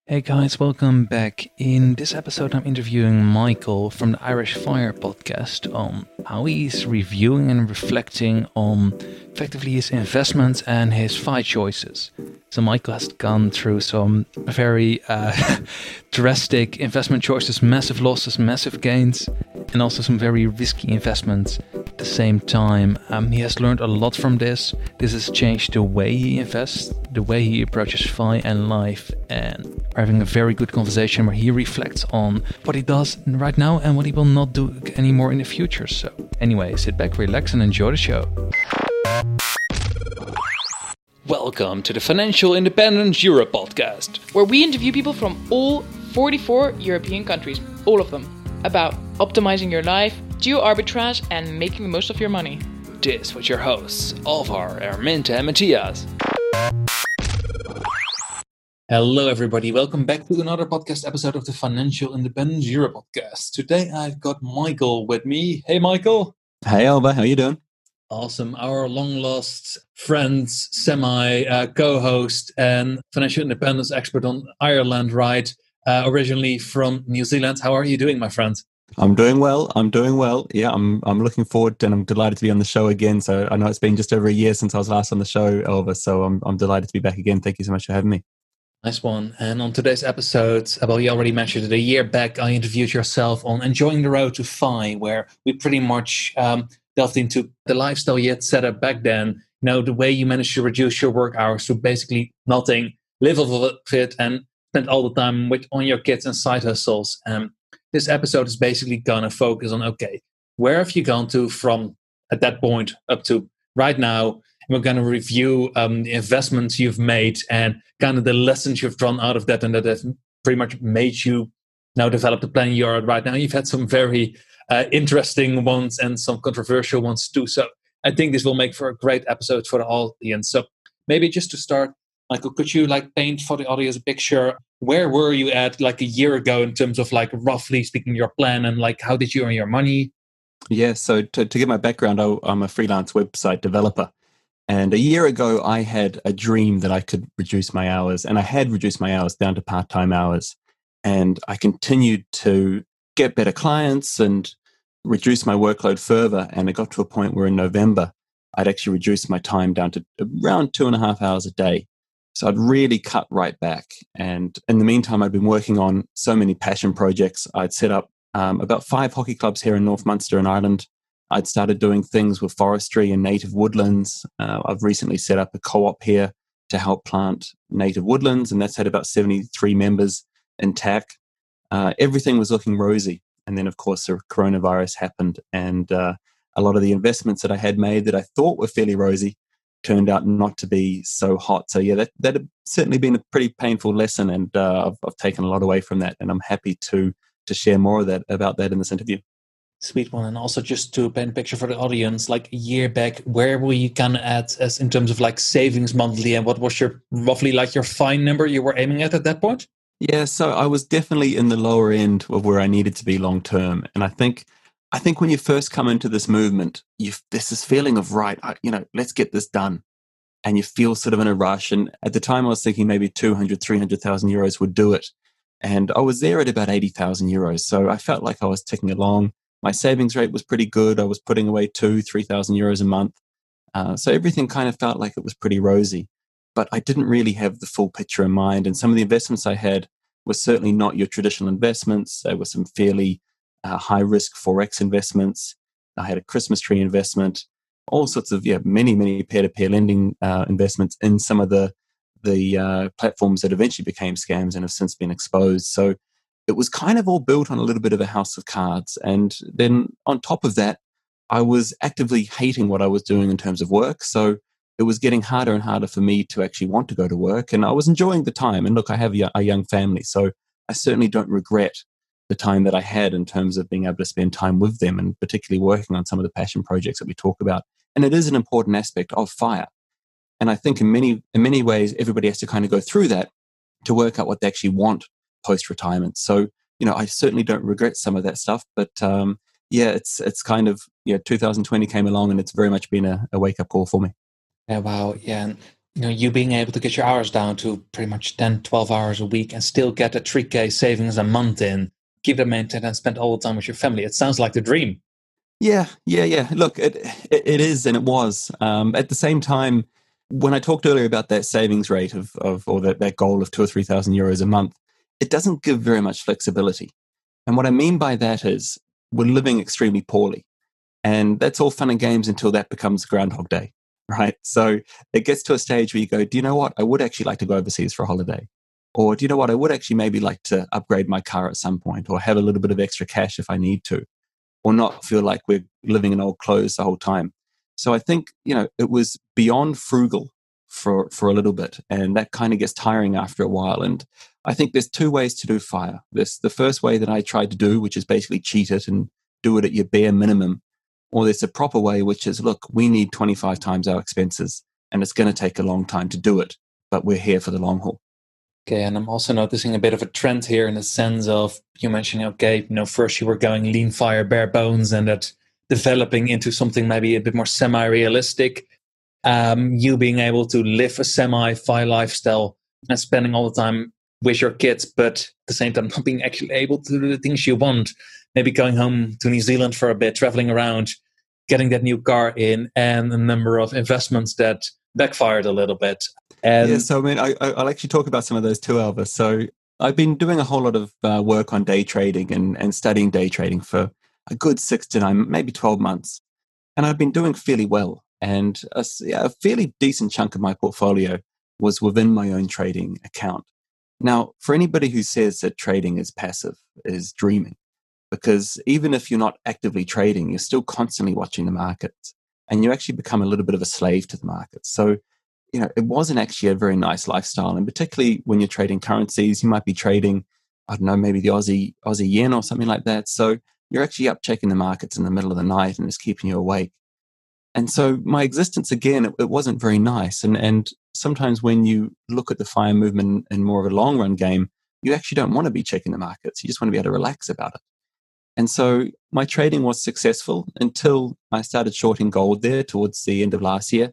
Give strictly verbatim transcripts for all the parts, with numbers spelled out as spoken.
Hey guys, welcome back. In this episode, I'm interviewing Michael from the Irish Fire podcast on how he's reviewing and reflecting on effectively his investments and his fight choices. So Michael has gone through some very uh, drastic investment choices, massive losses, massive gains, and also some very risky investments at the same time. Um, he has learned a lot from this. This has changed the way he invests, the way he approaches F I and life, and we're having a very good conversation where he reflects on what he does right now and what he will not do anymore in the future. So anyway, sit back, relax, and enjoy the show. Welcome to the Financial Independence Europe podcast, where we interview people from all forty-four European countries, all of them, about optimizing your life, geo-arbitrage, and making the most of your money. This with your hosts, Alvar, Arminta, and Matthias. Hello everybody, welcome back to another podcast episode of the Financial Independence Europe podcast. Today I've got Michael with me. Hey Michael. Hey Alva, how you doing? Awesome. Our long-lost friend, semi-co-host, and financial independence expert on Ireland, right? Uh, originally from New Zealand. How are you doing, my friend? I'm doing well. I'm doing well. Yeah, I'm I'm looking forward and I'm delighted to be on the show again. So I know it's been just over a year since I was last on the show, Alva. So I'm I'm delighted to be back again. Thank you so much for having me. Nice one. And on today's episode, well, you already mentioned it, a year back, I interviewed yourself on Enjoying the Road to F I, where we pretty much um, delved into the lifestyle you had set up back then, you know, the way you managed to reduce your work hours to basically nothing, live off of it, and spend all the time with on your kids and side hustles. Um, this episode is basically going to focus on, okay, where have you gone to from at that point up to right now? And we're going to review um, the investments you've made and kind of the lessons you've drawn out of that, and that have pretty much made you now develop the plan you're at right now. You've had some very uh, interesting ones and some controversial ones too. So I think this will make for a great episode for the audience. So maybe just to start, Michael, could you like paint for the audience a picture? Where were you at like a year ago in terms of like roughly speaking your plan, and like how did you earn your money? Yeah, so to, to get my background, I, I'm a freelance website developer. And a year ago, I had a dream that I could reduce my hours, and I had reduced my hours down to part-time hours. And I continued to get better clients and reduce my workload further. And it got to a point where in November, I'd actually reduced my time down to around two and a half hours a day. So I'd really cut right back. And in the meantime, I'd been working on so many passion projects. I'd set up um, about five hockey clubs here in North Munster in Ireland. I'd started doing things with forestry and native woodlands. Uh, I've recently set up a co-op here to help plant native woodlands, and that's had about seventy-three members intact. Uh, everything was looking rosy. And then, of course, the coronavirus happened, and uh, a lot of the investments that I had made that I thought were fairly rosy turned out not to be so hot. So, yeah, that, that had certainly been a pretty painful lesson, and uh, I've, I've taken a lot away from that, and I'm happy to to share more of that about that in this interview. Sweet one. And also just to paint a picture for the audience, like a year back, where were you kind of at as in terms of like savings monthly, and what was your roughly like your fine number you were aiming at at that point? Yeah, so I was definitely in the lower end of where I needed to be long term. And I think I think when you first come into this movement, you there's this feeling of, right, I, you know, let's get this done. And you feel sort of in a rush. And at the time I was thinking maybe two hundred, three hundred thousand euros would do it. And I was there at about eighty thousand euros. So I felt like I was ticking along. My savings rate was pretty good. I was putting away two, three thousand euros a month. Uh, so everything kind of felt like it was pretty rosy, but I didn't really have the full picture in mind. And some of the investments I had were certainly not your traditional investments. There were some fairly uh, high risk Forex investments. I had a Christmas tree investment, all sorts of, yeah, many, many peer-to-peer lending uh, investments in some of the, the uh, platforms that eventually became scams and have since been exposed. So it was kind of all built on a little bit of a house of cards. And then on top of that, I was actively hating what I was doing in terms of work. So it was getting harder and harder for me to actually want to go to work. And I was enjoying the time. And look, I have a young family, so I certainly don't regret the time that I had in terms of being able to spend time with them, and particularly working on some of the passion projects that we talk about. And it is an important aspect of FIRE. And I think in many, in many ways, everybody has to kind of go through that to work out what they actually want post-retirement. So, you know, I certainly don't regret some of that stuff, but um, yeah, it's it's kind of, yeah, two thousand twenty came along and it's very much been a, a wake-up call for me. Yeah, wow. Yeah. And you know, you being able to get your hours down to pretty much ten, twelve hours a week and still get a three K savings a month in, keep them maintained and spend all the time with your family. It sounds like the dream. Yeah, yeah, yeah. Look, it it, it is and it was. Um, at the same time, when I talked earlier about that savings rate of, of or that, that goal of two or three thousand euros a month, it doesn't give very much flexibility. And what I mean by that is we're living extremely poorly. And that's all fun and games until that becomes Groundhog Day, right? So it gets to a stage where you go, do you know what? I would actually like to go overseas for a holiday. Or do you know what? I would actually maybe like to upgrade my car at some point or have a little bit of extra cash if I need to, or not feel like we're living in old clothes the whole time. So I think, you know, it was beyond frugal for, for a little bit. And that kind of gets tiring after a while. And I think there's two ways to do FIRE. There's the first way that I tried to do, which is basically cheat it and do it at your bare minimum. Or there's a proper way, which is, look, we need twenty-five times our expenses, and it's going to take a long time to do it, but we're here for the long haul. Okay, and I'm also noticing a bit of a trend here in the sense of you mentioning, okay, you know, first you were going lean fire, bare bones, and that developing into something maybe a bit more semi-realistic. Um, you being able to live a semi-fire lifestyle and spending all the time with your kids, but at the same time not being actually able to do the things you want. Maybe going home to New Zealand for a bit, traveling around, getting that new car in, and a number of investments that backfired a little bit. And yeah, so I mean, I, I'll actually talk about some of those too, Elvis. So I've been doing a whole lot of uh, work on day trading and, and studying day trading for a good six to nine, maybe twelve months. And I've been doing fairly well. And a, a fairly decent chunk of my portfolio was within my own trading account. Now, for anybody who says that trading is passive, is dreaming. Because even if you're not actively trading, you're still constantly watching the markets and you actually become a little bit of a slave to the markets. So, you know, it wasn't actually a very nice lifestyle. And particularly when you're trading currencies, you might be trading, I don't know, maybe the Aussie, Aussie yen or something like that. So you're actually up checking the markets in the middle of the night and it's keeping you awake. And so my existence, again, it, it wasn't very nice. And, and sometimes when you look at the FIRE movement in more of a long run game, you actually don't want to be checking the markets. You just want to be able to relax about it. And so my trading was successful until I started shorting gold there towards the end of last year.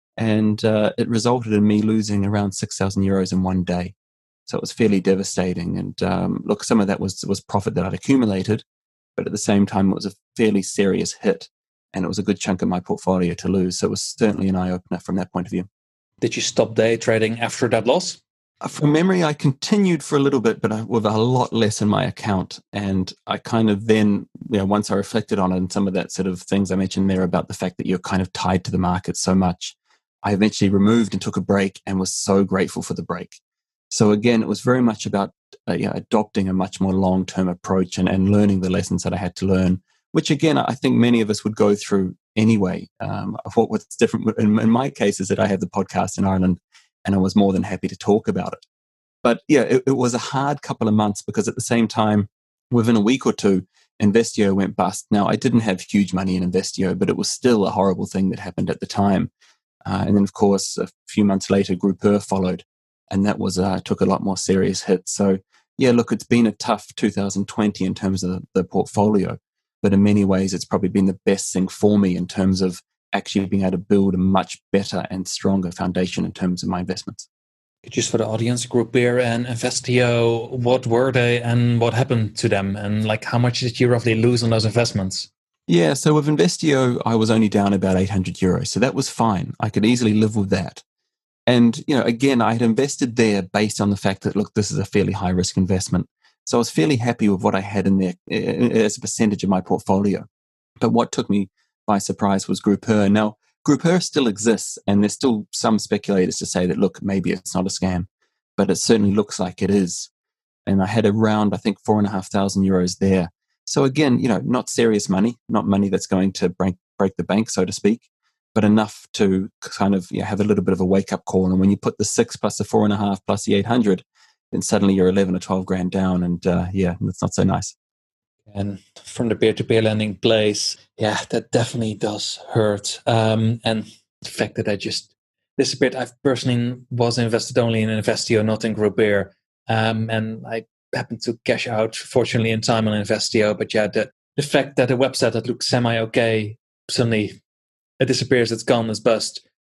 And uh, it resulted in me losing around six thousand euros in one day. So it was fairly devastating. And um, look, some of that was, was profit that I'd accumulated, but at the same time, it was a fairly serious hit. And it was a good chunk of my portfolio to lose. So it was certainly an eye-opener from that point of view. Did you stop day trading after that loss? From memory, I continued for a little bit, but with a lot less in my account. And I kind of then, you know, once I reflected on it and some of that sort of things I mentioned there about the fact that you're kind of tied to the market so much, I eventually removed and took a break and was so grateful for the break. So again, it was very much about uh, yeah, adopting a much more long-term approach and, and learning the lessons that I had to learn, which again, I think many of us would go through anyway. Um, what, what's different in, in my case is that I have the podcast in Ireland, and I was more than happy to talk about it. But yeah, it, it was a hard couple of months because at the same time, within a week or two, Investio went bust. Now, I didn't have huge money in Investio, but it was still a horrible thing that happened at the time. Uh, and then, of course, a few months later, Groupeur followed, and that was uh, took a lot more serious hit. So yeah, look, it's been a tough two thousand twenty in terms of the, the portfolio, but in many ways, it's probably been the best thing for me in terms of actually being able to build a much better and stronger foundation in terms of my investments. Just for the audience, Groupeur and Investio, what were they and what happened to them? And like, how much did you roughly lose on those investments? Yeah, so with Investio, I was only down about eight hundred euros. So that was fine. I could easily live with that. And, you know, again, I had invested there based on the fact that, look, this is a fairly high risk investment. So I was fairly happy with what I had in there as a percentage of my portfolio. But what took me by surprise was Groupeur. Now, Groupeur still exists, and there's still some speculators to say that, look, maybe it's not a scam, but it certainly looks like it is. And I had around, I think, four and a half thousand euros there. So again, you know, not serious money, not money that's going to break break the bank, so to speak, but enough to kind of, you know, have a little bit of a wake up call. And when you put the six plus the four and a half plus the eight hundred, then suddenly you're eleven or twelve grand down, and uh, yeah, that's not so nice. And from the peer-to-peer lending place, yeah, that definitely does hurt. Um, and the fact that I just disappeared, I personally was invested only in Investio, not in Groupeur. Um, and I happened to cash out, fortunately, in time on Investio. But yeah, the, the fact that a website that looks semi-okay, suddenly it disappears, it's gone, it's bust,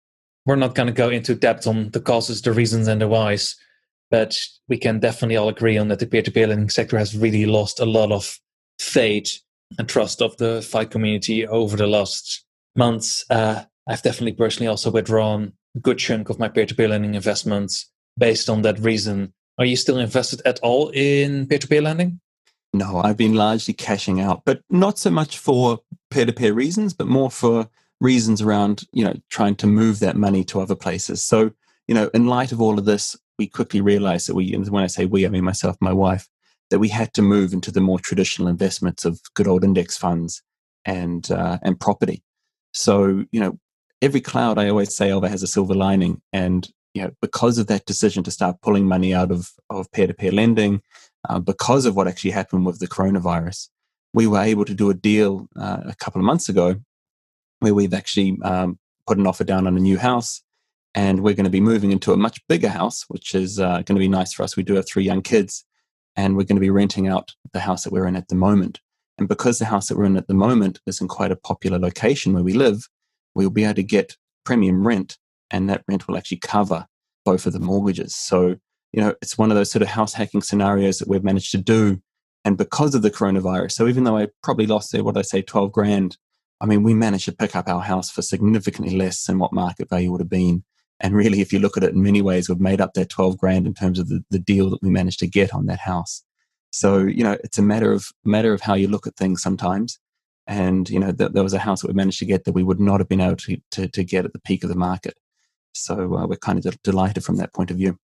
we're not going to go into depth on the causes, the reasons, and the whys, but we can definitely all agree on that the peer-to-peer lending sector has really lost a lot of faith and trust of the F I community over the last months. Uh, I've definitely personally also withdrawn a good chunk of my peer-to-peer lending investments based on that reason. Are you still invested at all in peer-to-peer lending? No, I've been largely cashing out, but not so much for peer-to-peer reasons, but more for reasons around, you know, trying to move that money to other places. So, you know, in light of all of this, we quickly realized that we, and when I say we, I mean myself, my wife, that we had to move into the more traditional investments of good old index funds and uh, and property. So, you know, every cloud, I always say, over has a silver lining. And, you know, because of that decision to start pulling money out of, of peer-to-peer lending, uh, because of what actually happened with the coronavirus, we were able to do a deal uh, a couple of months ago where we've actually um, put an offer down on a new house. And we're going to be moving into a much bigger house, which is uh, going to be nice for us. We do have three young kids, and we're going to be renting out the house that we're in at the moment. And because the house that we're in at the moment is in quite a popular location where we live, we'll be able to get premium rent, and that rent will actually cover both of the mortgages. So, you know, it's one of those sort of house hacking scenarios that we've managed to do. And because of the coronavirus, so even though I probably lost there, what did I say, twelve grand, I mean, we managed to pick up our house for significantly less than what market value would have been. And really, if you look at it in many ways, we've made up that twelve grand in terms of the, the deal that we managed to get on that house. So, you know, it's a matter of matter of how you look at things sometimes. And, you know, th- there was a house that we managed to get that we would not have been able to, to, to get at the peak of the market. So uh, we're kind of de- delighted from that point of view.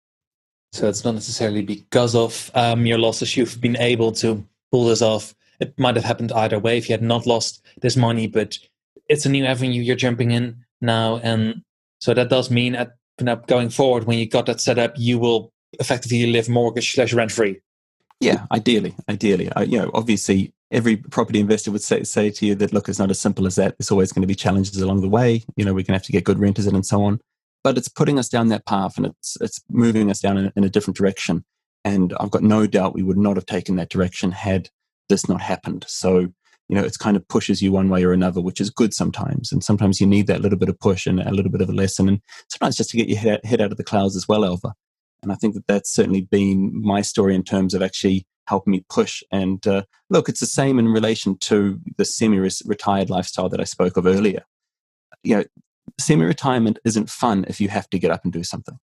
So it's not necessarily because of um, your losses you've been able to pull this off. It might have happened either way if you had not lost this money, but it's a new avenue you're jumping in now. And so that does mean at you know, going forward, when you got that set up, you will effectively live mortgage slash rent free. Yeah, ideally, ideally. I, you know, obviously, every property investor would say say to you that, look, it's not as simple as that. There's always going to be challenges along the way. You know, we're going to have to get good renters in and so on. But it's putting us down that path, and it's it's moving us down in, in a different direction. And I've got no doubt we would not have taken that direction had this not happened. So, you know, it's kind of pushes you one way or another, which is good sometimes. And sometimes you need that little bit of push and a little bit of a lesson. And sometimes just to get your head, head out of the clouds as well, Elva. And I think that that's certainly been my story in terms of actually helping me push. And uh, look, it's the same in relation to the semi-retired lifestyle that I spoke of earlier. You know, semi-retirement isn't fun if you have to get up and do something.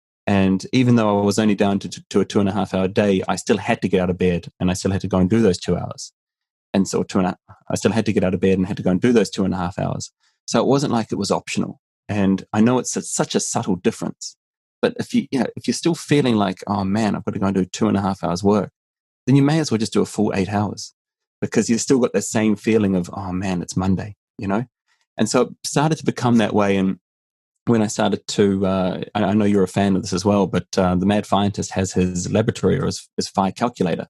And even though I was only down to, to a two and a half hour day, I still had to get out of bed, and I still had to go and do those two hours. And so two and a, I still had to get out of bed and had to go and do those two and a half hours. So it wasn't like it was optional. And I know it's a, such a subtle difference. But if you, you know, if you're still feeling like, oh man, I've got to go and do two and a half hours work, then you may as well just do a full eight hours because you've still got that same feeling of, oh man, it's Monday, you know? And so it started to become that way. And when I started to, uh, I, I know you're a fan of this as well, but uh, the Mad Fientist has his laboratory or his, his F I calculator.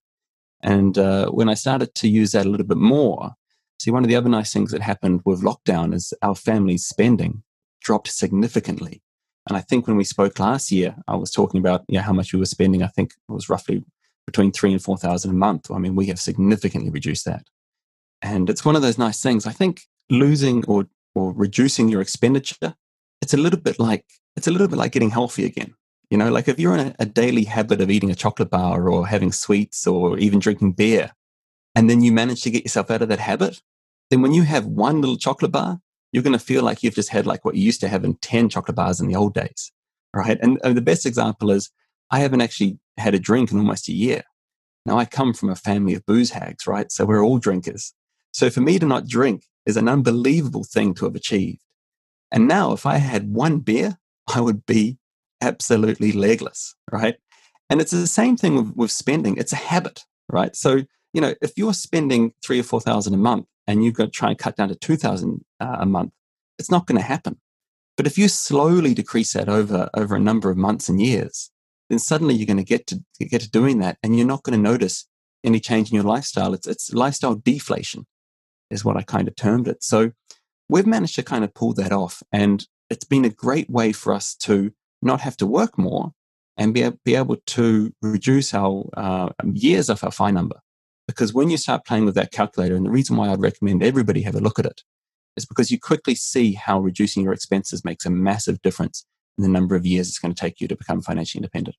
And uh, when I started to use that a little bit more, see, one of the other nice things that happened with lockdown is our family's spending dropped significantly. And I think when we spoke last year, I was talking about you know, how much we were spending. I think it was roughly between three and four thousand a month. I mean, we have significantly reduced that. And it's one of those nice things. I think losing or or reducing your expenditure, it's a little bit like it's a little bit like getting healthy again. You know, like if you're in a, a daily habit of eating a chocolate bar or having sweets or even drinking beer, and then you manage to get yourself out of that habit, then when you have one little chocolate bar, you're going to feel like you've just had like what you used to have in ten chocolate bars in the old days, right? And, and the best example is I haven't actually had a drink in almost a year. Now, I come from a family of booze hags, right? So we're all drinkers. So for me to not drink is an unbelievable thing to have achieved. And now if I had one beer, I would be absolutely legless, right? And it's the same thing with, with spending. It's a habit, right? So, you know, if you're spending three or four thousand a month and you've got to try and cut down to two thousand uh, a month, it's not going to happen. But if you slowly decrease that over, over a number of months and years, then suddenly you're going to get to get to doing that, and you're not going to notice any change in your lifestyle. It's it's lifestyle deflation, is what I kind of termed it. So we've managed to kind of pull that off, and it's been a great way for us to not have to work more and be be able to reduce our uh, years off our F I number. Because when you start playing with that calculator, and the reason why I'd recommend everybody have a look at it, is because you quickly see how reducing your expenses makes a massive difference in the number of years it's going to take you to become financially independent.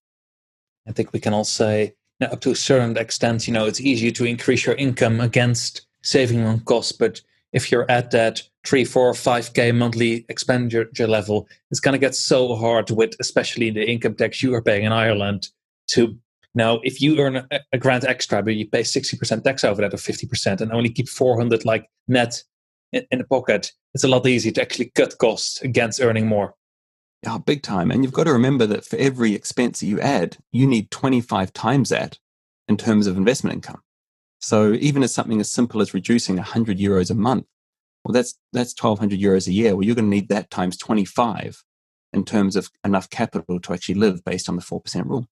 I think we can all say, you know, up to a certain extent, you know, it's easier to increase your income against saving on costs. But if you're at that three, four, five K monthly expenditure level, it's going to get so hard with, especially the income tax you are paying in Ireland, to now, if you earn a, a grand extra, but you pay sixty percent tax over that or fifty percent and only keep four hundred like net in, in the pocket, it's a lot easier to actually cut costs against earning more. Yeah, big time. And you've got to remember that for every expense that you add, you need twenty-five times that in terms of investment income. So even as something as simple as reducing one hundred euros a month, well, that's that's twelve hundred euros a year. Well, you're going to need that times twenty-five in terms of enough capital to actually live based on the four percent rule.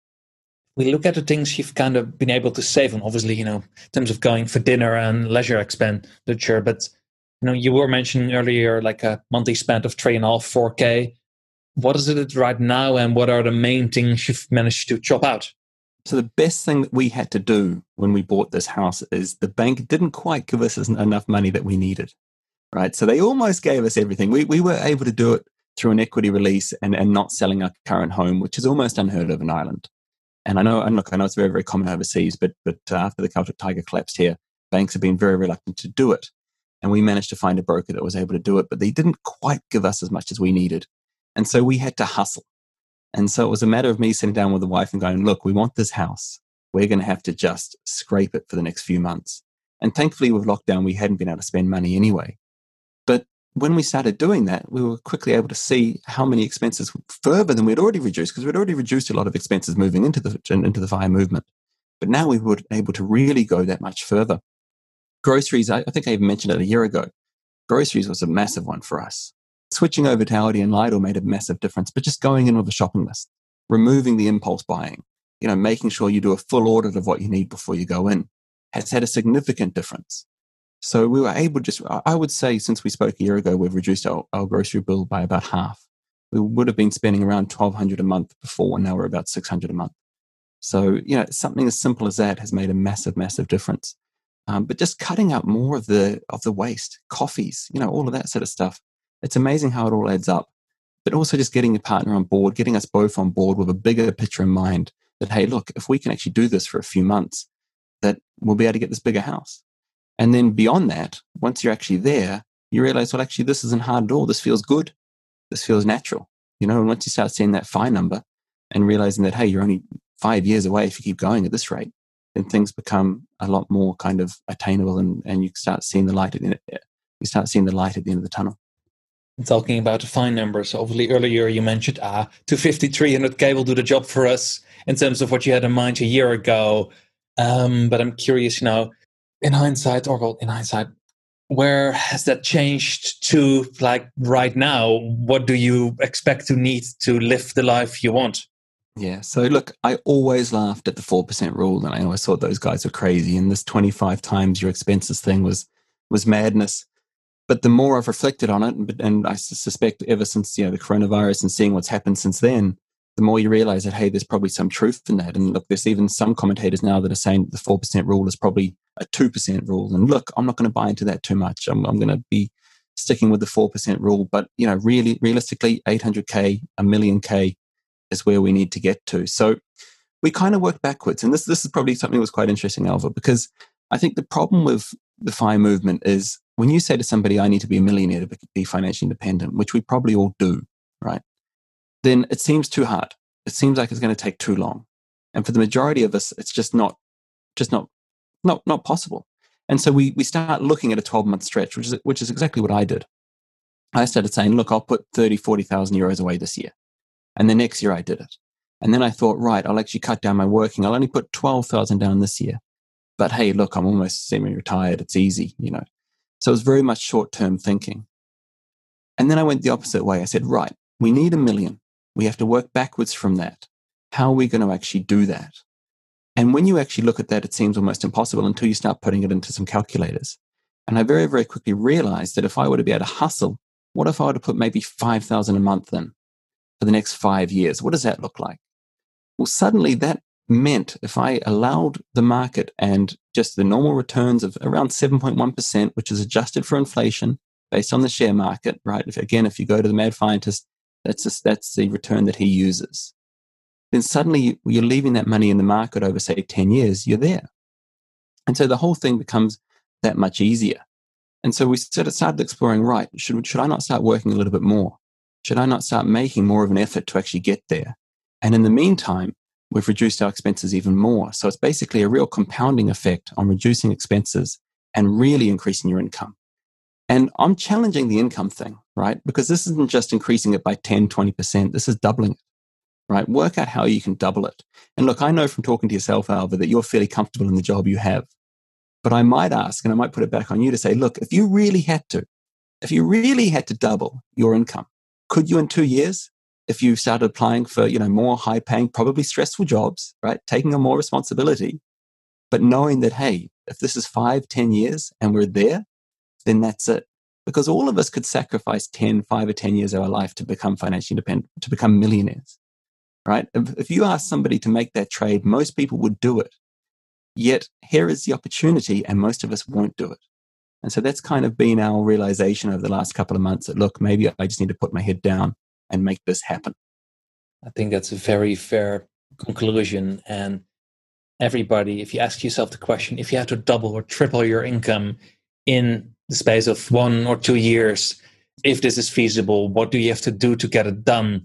We look at the things you've kind of been able to save on, obviously, you know, in terms of going for dinner and leisure expenditure. But, you know, you were mentioning earlier like a monthly spend of three and a half, four K. What is it right now, and what are the main things you've managed to chop out? So the best thing that we had to do when we bought this house is the bank didn't quite give us enough money that we needed, right? So they almost gave us everything. We we were able to do it through an equity release and, and not selling our current home, which is almost unheard of in Ireland. And I know, and look, I know it's very, very common overseas, but but uh, after the Celtic Tiger collapsed here, banks have been very reluctant to do it. And we managed to find a broker that was able to do it, but they didn't quite give us as much as we needed. And so we had to hustle. And so it was a matter of me sitting down with the wife and going, look, we want this house. We're going to have to just scrape it for the next few months. And thankfully with lockdown, we hadn't been able to spend money anyway. But when we started doing that, we were quickly able to see how many expenses further than we'd already reduced, because we'd already reduced a lot of expenses moving into the into the FIRE movement. But now we were able to really go that much further. Groceries, I, I think I even mentioned it a year ago. Groceries was a massive one for us. Switching over to Aldi and Lidl made a massive difference, but just going in with a shopping list, removing the impulse buying, you know, making sure you do a full audit of what you need before you go in has had a significant difference. So we were able to just, I would say since we spoke a year ago, we've reduced our, our grocery bill by about half. We would have been spending around twelve hundred a month before, and now we're about six hundred a month. So, you know, something as simple as that has made a massive, massive difference. Um, but just cutting out more of the of the waste, coffees, you know, all of that sort of stuff. It's amazing how it all adds up. But also just getting your partner on board, getting us both on board with a bigger picture in mind that, hey, look, if we can actually do this for a few months, that we'll be able to get this bigger house. And then beyond that, once you're actually there, you realize, well, actually, this isn't hard at all. This feels good. This feels natural. You know, and once you start seeing that FIRE number and realizing that, hey, you're only five years away if you keep going at this rate, then things become a lot more kind of attainable, and, and you start seeing the light at the end, you start seeing the light at the end of the tunnel. Talking about the FIRE numbers, obviously earlier you mentioned ah, two fifty, three hundred K will do the job for us in terms of what you had in mind a year ago. Um, but I'm curious, you know, in hindsight, or well, in hindsight, where has that changed to like right now? What do you expect to need to live the life you want? Yeah. So look, I always laughed at the four percent rule, and I always thought those guys were crazy. And this twenty-five times your expenses thing was was madness. But the more I've reflected on it, and I suspect ever since, you know, the coronavirus and seeing what's happened since then, the more you realize that, hey, there's probably some truth in that. And look, there's even some commentators now that are saying that the four percent rule is probably a two percent rule. And look, I'm not going to buy into that too much. I'm, I'm going to be sticking with the four percent rule. But, you know, really, realistically, eight hundred K, a million K is where we need to get to. So we kind of worked backwards. And this, this is probably something that was quite interesting, Alva, because I think the problem with the FIRE movement is when you say to somebody, I need to be a millionaire to be financially independent, which we probably all do, right? Then it seems too hard. It seems like it's going to take too long. And for the majority of us, it's just not, just not, not, not possible. And so we we start looking at a twelve-month stretch, which is which is exactly what I did. I started saying, look, I'll put thirty, forty thousand euros away this year. And the next year I did it. And then I thought, right, I'll actually cut down my working. I'll only put twelve thousand down this year. But hey, look, I'm almost semi-retired. It's easy, you know. So it was very much short-term thinking. And then I went the opposite way. I said, right, we need a million. We have to work backwards from that. How are we going to actually do that? And when you actually look at that, it seems almost impossible until you start putting it into some calculators. And I very, very quickly realized that if I were to be able to hustle, what if I were to put maybe five thousand a month in for the next five years? What does that look like? Well, suddenly that meant if I allowed the market and just the normal returns of around seven point one percent, which is adjusted for inflation, based on the share market, right? If, again, if you go to the mad scientist, that's just, that's the return that he uses. Then suddenly you're leaving that money in the market over, say, ten years, you're there. And so the whole thing becomes that much easier. And so we sort of started exploring, right, should, should I not start working a little bit more? Should I not start making more of an effort to actually get there? And in the meantime, we've reduced our expenses even more. So it's basically a real compounding effect on reducing expenses and really increasing your income. And I'm challenging the income thing, right? Because this isn't just increasing it by ten, twenty percent. This is doubling it, right? Work out how you can double it. And look, I know from talking to yourself, Alva, that you're fairly comfortable in the job you have. But I might ask, and I might put it back on you to say, look, if you really had to, if you really had to double your income, could you in two years, if you started applying for, you know, more high paying, probably stressful jobs, right? Taking on more responsibility, but knowing that, hey, if this is five, ten years and we're there, then that's it. Because all of us could sacrifice ten, five or ten years of our life to become financially independent, to become millionaires, right? If, if you ask somebody to make that trade, most people would do it. Yet here is the opportunity and most of us won't do it. And so that's kind of been our realization over the last couple of months that, look, maybe I just need to put my head down and make this happen. I think that's a very fair conclusion. And everybody, if you ask yourself the question, if you have to double or triple your income in the space of one or two years, if this is feasible, what do you have to do to get it done?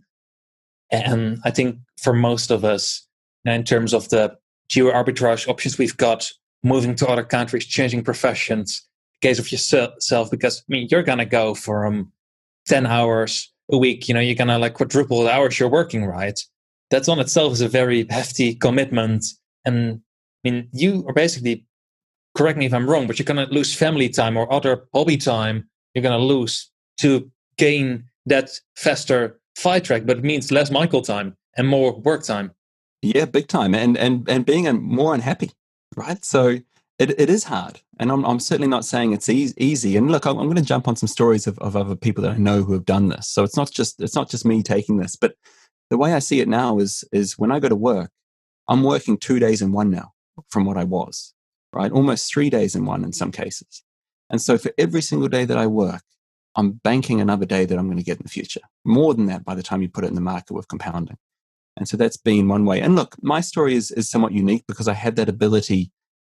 And I think for most of us, in terms of the geo arbitrage options we've got, moving to other countries, changing professions, case of yourself, because I mean, you're going to go from ten hours a week, you know, you're going to like quadruple the hours you're working, right? That's on itself is a very hefty commitment. And I mean, you are basically, correct me if I'm wrong, but you're going to lose family time or other hobby time. You're going to lose to gain that faster fight track, but it means less Michael time and more work time. Yeah, big time. And and and being more unhappy, right? So it, it is hard. And I'm I'm certainly not saying it's easy. easy. And look, I'm, I'm going to jump on some stories of, of other people that I know who have done this. So it's not just it's not just me taking this, but the way I see it now is is when I go to work, I'm working two days in one now from what I was, right? Almost three days in one in some cases. And so for every single day that I work, I'm banking another day that I'm going to get in the future. More than that by the time you put it in the market with compounding. And so that's been one way. And look, my story is, is somewhat unique because I had that ability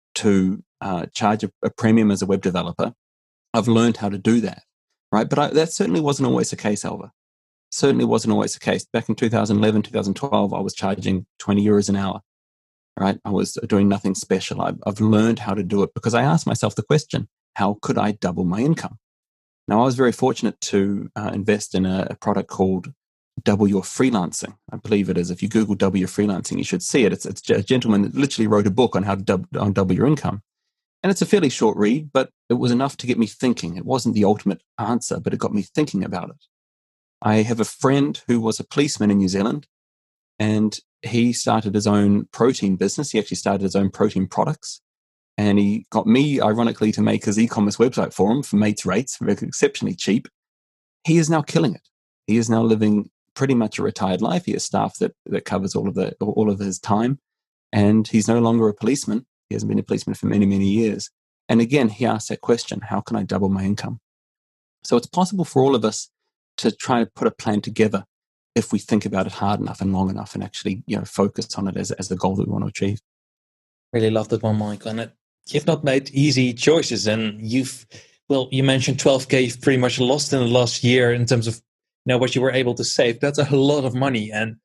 to uh, charge a, a premium as a web developer. I've learned how to do that, right? But I, that certainly wasn't always the case, Alva. Certainly wasn't always the case. Back in two thousand eleven, two thousand twelve, I was charging twenty euros an hour, right? I was doing nothing special. I've, I've learned how to do it because I asked myself the question, how could I double my income? Now, I was very fortunate to uh, invest in a, a product called Double Your Freelancing. I believe it is. If you Google Double Your Freelancing, you should see it. It's, it's a gentleman that literally wrote a book on how to dub, on double your income. And it's a fairly short read, but it was enough to get me thinking. It wasn't the ultimate answer, but it got me thinking about it. I have a friend who was a policeman in New Zealand, and he started his own protein business. He actually started his own protein products. And he got me, ironically, to make his e-commerce website for him for mates rates, exceptionally cheap. He is now killing it. He is now living pretty much a retired life. He has staff that, that covers all of the all of his time. And he's no longer a policeman. He hasn't been a policeman for many, many years. And again, he asked that question, how can I double my income? So it's possible for all of us to try to put a plan together if we think about it hard enough and long enough and actually, you know, focus on it as, as the goal that we want to achieve. Really love that one, Mike. And it, you've not made easy choices. And you've, well, you mentioned twelve K you've pretty much lost in the last year in terms of, you know, what you were able to save. That's a lot of money. And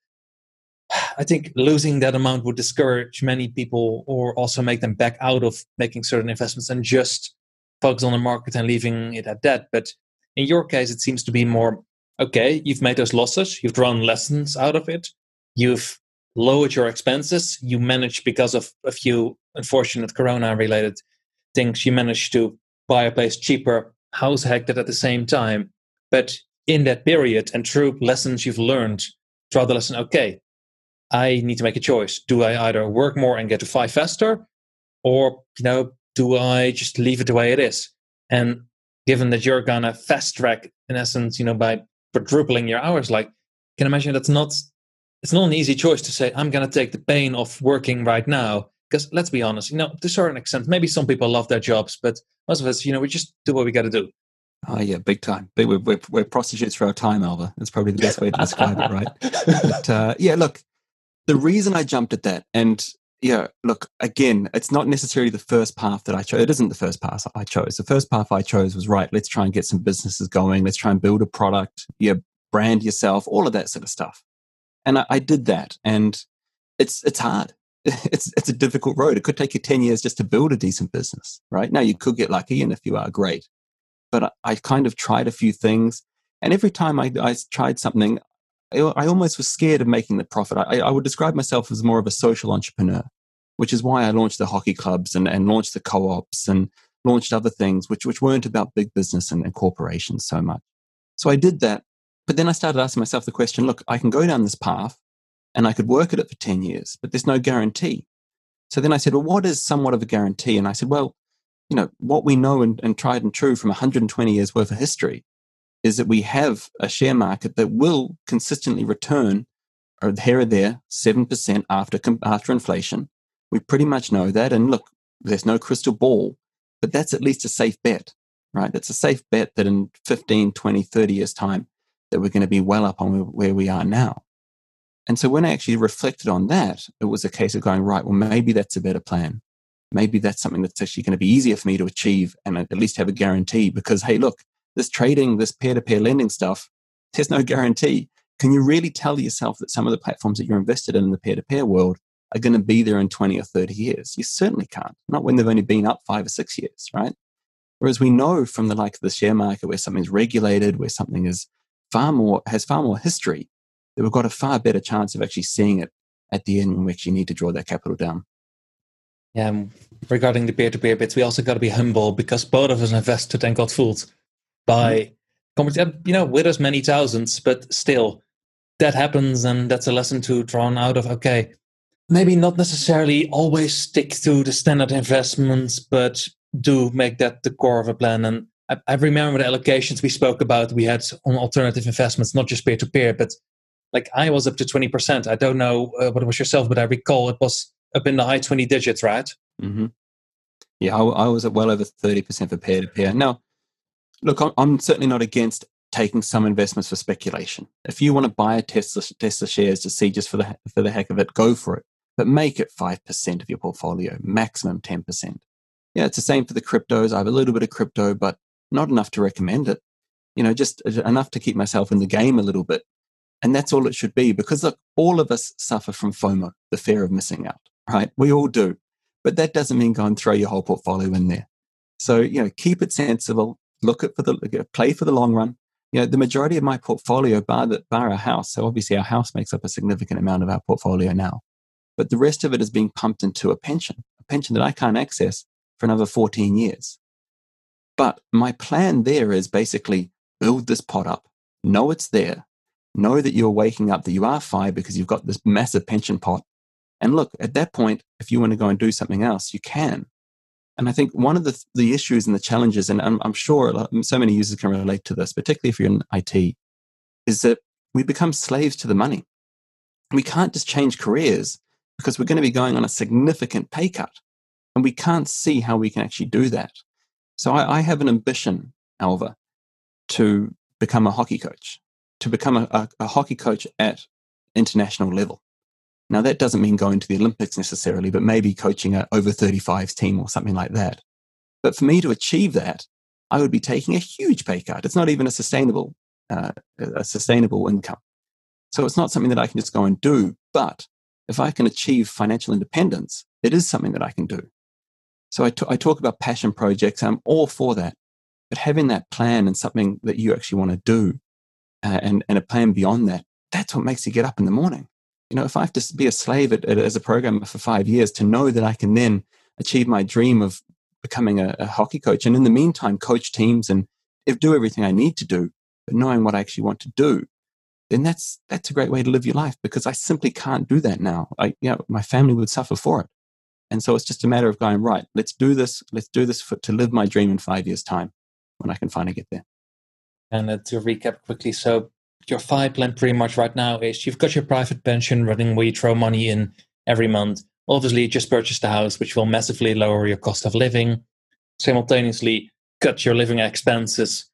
I think losing that amount would discourage many people or also make them back out of making certain investments and just focus on the market and leaving it at that. But in your case, it seems to be more, okay, you've made those losses, you've drawn lessons out of it, you've lowered your expenses, you managed, because of a few unfortunate corona-related things, you managed to buy a place cheaper, house hacked it at the same time. But in that period and through lessons you've learned, throughout the lesson, okay, I need to make a choice. Do I either work more and get to five faster, or, you know, do I just leave it the way it is? And given that you're gonna fast track, in essence, you know, by quadrupling your hours, like, can imagine that's not, it's not an easy choice to say, I'm gonna take the pain of working right now. Because let's be honest, you know, to a certain extent, maybe some people love their jobs, but most of us, you know, we just do what we got to do. Oh yeah, big time. We're, we're, we're prostitutes for our time, Alva. That's probably the best way to describe it, right? But uh, yeah, look, the reason I jumped at that, and yeah, look, again, it's not necessarily the first path that I chose. It isn't the first path I chose. The first path I chose was, right, let's try and get some businesses going. Let's try and build a product, yeah, brand yourself, all of that sort of stuff. And I, I did that, and it's it's hard. It's it's a difficult road. It could take you ten years just to build a decent business, right? Now, you could get lucky, and if you are, great. But I, I kind of tried a few things, and every time I, I tried something, I, I almost was scared of making the profit. I, I would describe myself as more of a social entrepreneur, which is why I launched the hockey clubs and, and launched the co-ops and launched other things, which, which weren't about big business and, and corporations so much. So I did that. But then I started asking myself the question, look, I can go down this path and I could work at it for ten years, but there's no guarantee. So then I said, well, what is somewhat of a guarantee? And I said, well, you know, what we know and, and tried and true from one hundred twenty years worth of history is that we have a share market that will consistently return or here or there seven percent after, after inflation. We pretty much know that. And look, there's no crystal ball, but that's at least a safe bet, right? It's a safe bet that in fifteen, twenty, thirty years time, that we're going to be well up on where we are now. And so when I actually reflected on that, it was a case of going, right, well, maybe that's a better plan. Maybe that's something that's actually going to be easier for me to achieve and at least have a guarantee because, hey, look, this trading, this peer-to-peer lending stuff, there's no guarantee. Can you really tell yourself that some of the platforms that you're invested in in the peer-to-peer world are going to be there in twenty or thirty years? You certainly can't. Not when they've only been up five or six years, right? Whereas we know from the like of the share market where something's regulated, where something is far more, has far more history, that we've got a far better chance of actually seeing it at the end when we actually need to draw that capital down. Yeah, um, regarding the peer-to-peer bits, we also got to be humble because both of us invested and got fooled by, mm-hmm. you know, with us many thousands, but still, that happens, and that's a lesson to drawn out of, okay, maybe not necessarily always stick to the standard investments, but do make that the core of a plan. And I, I remember the allocations we spoke about, we had on alternative investments, not just peer-to-peer, but like I was up to twenty percent. I don't know uh, what it was yourself, but I recall it was up in the high twenty digits, right? Mm-hmm. Yeah, I, I was at well over thirty percent for peer-to-peer. Now, look, I'm, I'm certainly not against taking some investments for speculation. If you want to buy a Tesla, Tesla shares to see just for the, for the heck of it, go for it. But make it five percent of your portfolio, maximum ten percent. Yeah, it's the same for the cryptos. I have a little bit of crypto, but not enough to recommend it. You know, just enough to keep myself in the game a little bit. And that's all it should be because, look, all of us suffer from FOMO, the fear of missing out, right? We all do. But that doesn't mean go and throw your whole portfolio in there. So, you know, keep it sensible, look at for the, play for the long run. You know, the majority of my portfolio, bar, the, bar our house, so obviously our house makes up a significant amount of our portfolio now, but the rest of it is being pumped into a pension, a pension that I can't access for another fourteen years. But my plan there is basically build this pot up, know it's there, know that you're waking up, that you are fine because you've got this massive pension pot. And look, at that point, if you want to go and do something else, you can. And I think one of the, the issues and the challenges, and I'm, I'm sure so many users can relate to this, particularly if you're in I T, is that we become slaves to the money. We can't just change careers because we're going to be going on a significant pay cut. And we can't see how we can actually do that. So I, I have an ambition, Alva, to become a hockey coach, to become a, a, a hockey coach at international level. Now, that doesn't mean going to the Olympics necessarily, but maybe coaching an over thirty-fives team or something like that. But for me to achieve that, I would be taking a huge pay cut. It's not even a sustainable, uh, a sustainable income. So it's not something that I can just go and do. But if I can achieve financial independence, it is something that I can do. So I, t- I talk about passion projects. I'm all for that. But having that plan and something that you actually want to do uh, and, and a plan beyond that, that's what makes you get up in the morning. You know, if I have to be a slave at, at, as a programmer for five years to know that I can then achieve my dream of becoming a, a hockey coach and in the meantime coach teams and if do everything I need to do, but knowing what I actually want to do, then that's that's a great way to live your life because I simply can't do that now. I, you know, my family would suffer for it. And so it's just a matter of going, right, let's do this. Let's do this for, to live my dream in five years' time when I can finally get there. And uh, to recap quickly, so your five plan pretty much right now is you've got your private pension running where you throw money in every month. Obviously, you just purchased a house, which will massively lower your cost of living. Simultaneously, cut your living expenses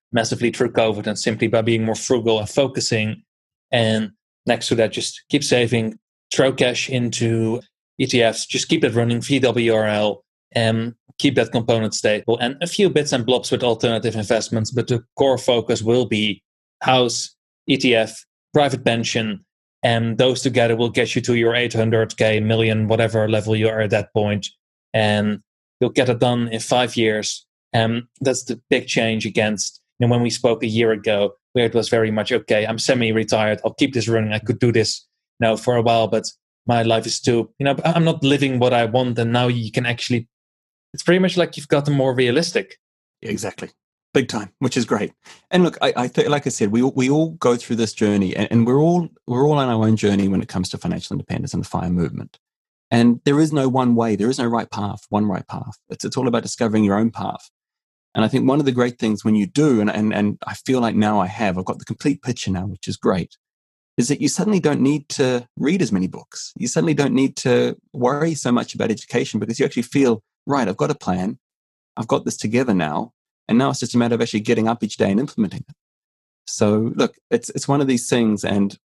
massively through COVID and simply by being more frugal and focusing. And next to that, just keep saving, throw cash into E T Fs, just keep it running, V W R L, and keep that component stable. And a few bits and blobs with alternative investments, but the core focus will be house, E T F, private pension, and those together will get you to your eight hundred K, million, whatever level you are at that point. And you'll get it done in five years. And that's the big change against, you know, when we spoke a year ago, where it was very much, okay, I'm semi-retired, I'll keep this running, I could do this you know, for a while, but my life is too, you know, I'm not living what I want. And now you can actually, it's pretty much like you've gotten more realistic. Yeah, exactly. Big time, which is great. And look, I, I th- like I said, we we all go through this journey, and, and we're all we're all on our own journey when it comes to financial independence and the FIRE movement. And there is no one way, there is no right path, one right path. It's it's all about discovering your own path. And I think one of the great things when you do, and and and I feel like now I have, I've got the complete picture now, which is great, is that you suddenly don't need to read as many books. You suddenly don't need to worry so much about education because you actually feel, right, I've got a plan, I've got this together now. And now it's just a matter of actually getting up each day and implementing it. So look, it's it's one of these things, and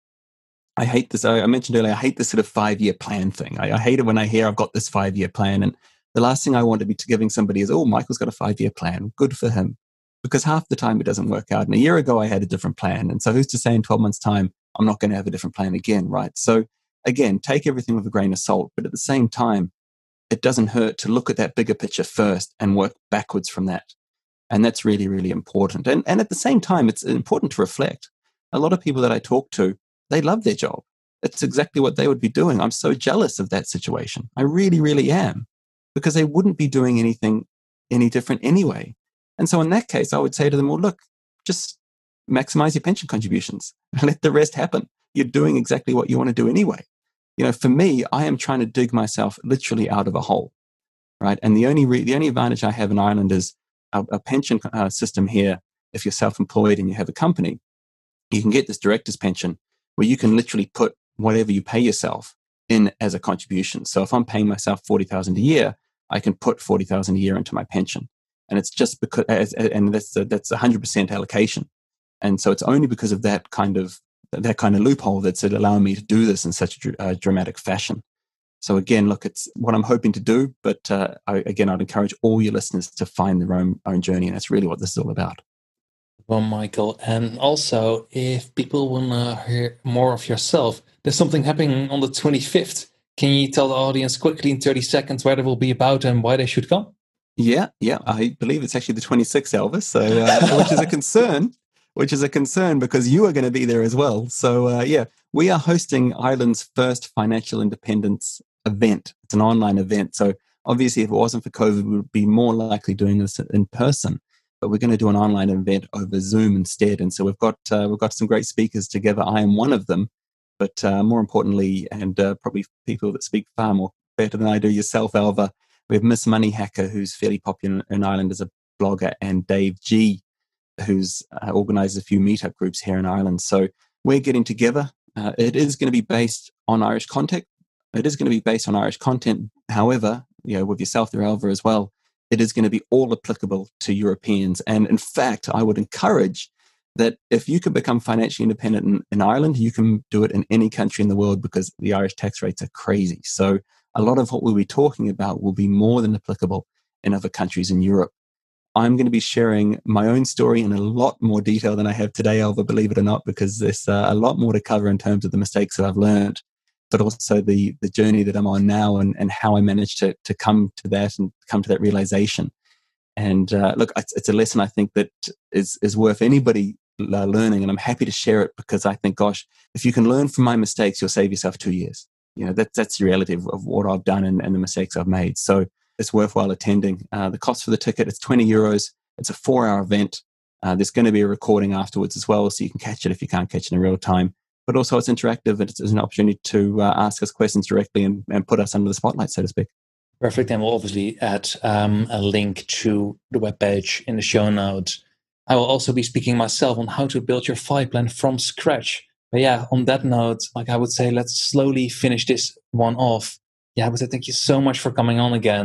I hate this. I mentioned earlier, I hate this sort of five-year plan thing. I, I hate it when I hear I've got this five-year plan, and the last thing I want to be giving somebody is, oh, Michael's got a five-year plan. Good for him. Because half the time it doesn't work out. And a year ago I had a different plan. And so who's to say in twelve months' time, I'm not going to have a different plan again, right? So again, take everything with a grain of salt. But at the same time, it doesn't hurt to look at that bigger picture first and work backwards from that. And that's really, really important. And, and at the same time, it's important to reflect. A lot of people that I talk to, they love their job. It's exactly what they would be doing. I'm so jealous of that situation. I really, really am. Because they wouldn't be doing anything any different anyway. And so in that case, I would say to them, well, look, just maximize your pension contributions. Let the rest happen. You're doing exactly what you want to do anyway. You know, for me, I am trying to dig myself literally out of a hole, right? And the only re- the only advantage I have in Ireland is a, a pension uh, system here. If you're self-employed and you have a company, you can get this director's pension where you can literally put whatever you pay yourself in as a contribution. So if I'm paying myself forty thousand dollars a year, I can put forty thousand dollars a year into my pension. And it's just because, and that's a, that's one hundred percent allocation. And so it's only because of that kind of that kind of loophole that's allowing me to do this in such a uh, dramatic fashion. So again, look, it's what I'm hoping to do. But uh, I, again, I'd encourage all your listeners to find their own own journey, and that's really what this is all about. Well, Michael, and also if people want to hear more of yourself, there's something happening on the twenty-fifth. Can you tell the audience quickly in thirty seconds where it will be about and why they should come? Yeah, yeah. I believe it's actually the twenty-sixth, Elvis, so uh, which is a concern, which is a concern because you are going to be there as well. So uh, yeah, we are hosting Ireland's first financial independence event. It's an online event. So obviously, if it wasn't for COVID, we would be more likely doing this in person. But we're going to do an online event over Zoom instead. And so we've got uh, we've got some great speakers together. I am one of them, but uh, more importantly, and uh, probably people that speak far more better than I do, yourself, Alva. We have Miss Money Hacker, who's fairly popular in Ireland as a blogger, and Dave G, who's uh, organized a few meetup groups here in Ireland. So we're getting together. Uh, it is going to be based on Irish content. It is going to be based on Irish content. However, you know, with yourself there, Alva, as well, it is going to be all applicable to Europeans. And in fact, I would encourage that if you can become financially independent in, in Ireland, you can do it in any country in the world because the Irish tax rates are crazy. So a lot of what we'll be talking about will be more than applicable in other countries in Europe. I'm going to be sharing my own story in a lot more detail than I have today, Alva, believe it or not, because there's uh, a lot more to cover in terms of the mistakes that I've learned, but also the the journey that I'm on now and, and how I managed to to come to that and come to that realization. And uh, look, it's, it's a lesson I think that is is worth anybody uh, learning, and I'm happy to share it because I think, gosh, if you can learn from my mistakes, you'll save yourself two years. You know, that, that's the reality of, of what I've done and, and the mistakes I've made. So it's worthwhile attending. Uh, the cost for the ticket, it's twenty euros. It's a four-hour event. Uh, there's going to be a recording afterwards as well, so you can catch it if you can't catch it in real time. But also it's interactive, and it's, it's an opportunity to uh, ask us questions directly and, and put us under the spotlight, so to speak. Perfect. And we'll obviously add um, a link to the webpage in the show notes. I will also be speaking myself on how to build your FI plan from scratch. But yeah, on that note, like I would say, let's slowly finish this one off. Yeah, I would say thank you so much for coming on again.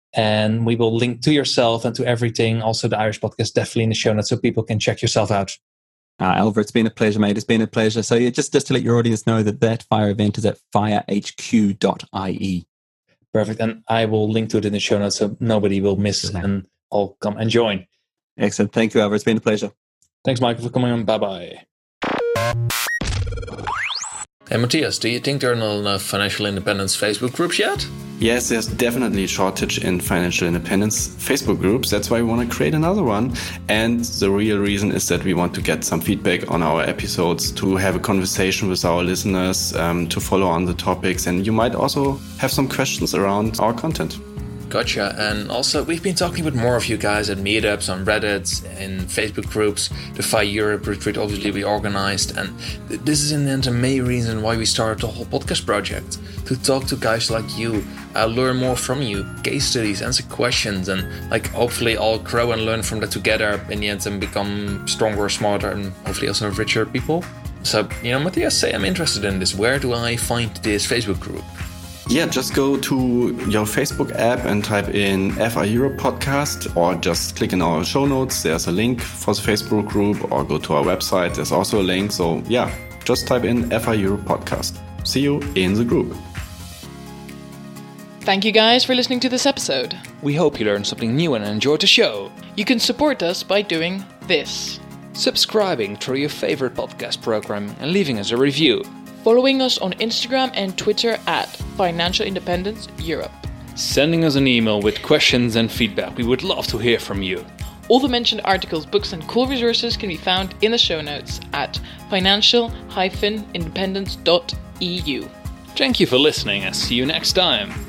And we will link to yourself and to everything. Also, the Irish podcast definitely in the show notes so people can check yourself out. Uh, Alvar, it's been a pleasure, mate. It's been a pleasure. So yeah, just, just to let your audience know that that FIRE event is at fire h q dot i e. Perfect. And I will link to it in the show notes so nobody will miss it and all come and join. Excellent. Thank you, Alvar. It's been a pleasure. Thanks, Michael, for coming on. Bye-bye. Hey, Matthias, do you think there are not enough financial independence Facebook groups yet? Yes, there's definitely a shortage in financial independence Facebook groups. That's why we want to create another one. And the real reason is that we want to get some feedback on our episodes, to have a conversation with our listeners, um, to follow on the topics. And you might also have some questions around our content. Gotcha. And also, we've been talking with more of you guys at meetups, on Reddit, in Facebook groups. The FIRE Europe retreat, obviously, we organized. And this is in the end the main reason why we started the whole podcast project. To talk to guys like you, uh, learn more from you, case studies, answer questions, and like hopefully all grow and learn from that together in the end and become stronger, smarter, and hopefully also richer people. So, you know, Matthias, say I'm interested in this. Where do I find this Facebook group? Yeah, just go to your Facebook app and type in FIRE Europe podcast, or just click in our show notes. There's a link for the Facebook group, or go to our website. There's also a link. So yeah, just type in FIRE Europe podcast. See you in the group. Thank you guys for listening to this episode. We hope you learned something new and enjoyed the show. You can support us by doing this. Subscribing through your favorite podcast program and leaving us a review. Following us on Instagram and Twitter at Financial Independence Europe. Sending us an email with questions and feedback. We would love to hear from you. All the mentioned articles, books and cool resources can be found in the show notes at financial dash independence dot e u. Thank you for listening and see you next time.